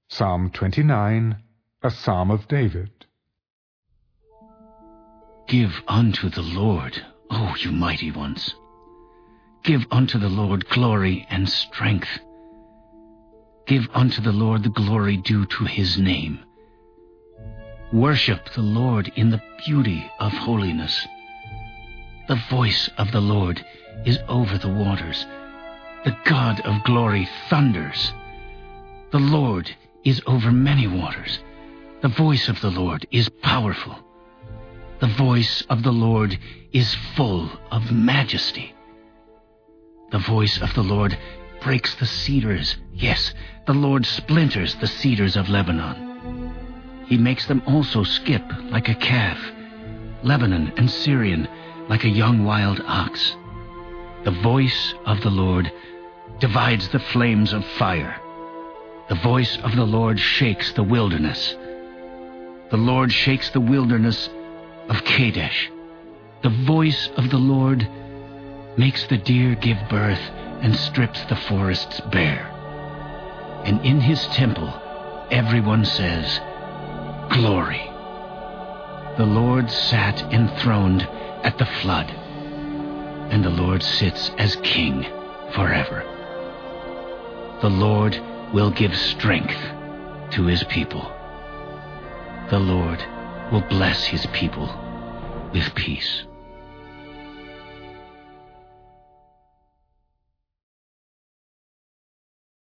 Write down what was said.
Psalm 29, a psalm of David. Give unto the Lord, O you mighty ones. Give unto the Lord glory and strength. Give unto the Lord the glory due to his name. Worship the Lord in the beauty of holiness. The voice of the Lord is over the waters. The God of glory thunders. The Lord is over many waters. The voice of the Lord is powerful. The voice of the Lord is full of majesty. The voice of the Lord breaks the cedars. Yes, the Lord splinters the cedars of Lebanon. He makes them also skip like a calf, Lebanon and Syrian like a young wild ox. The voice of the Lord divides the flames of fire. The voice of the Lord shakes the wilderness. The Lord shakes the wilderness of Kadesh. The voice of the Lord makes the deer give birth and strips the forests bare. And in his temple everyone says, Glory. The Lord sat enthroned at the flood, and the Lord sits as king forever. The Lord will give strength to his people. The Lord will bless his people with peace.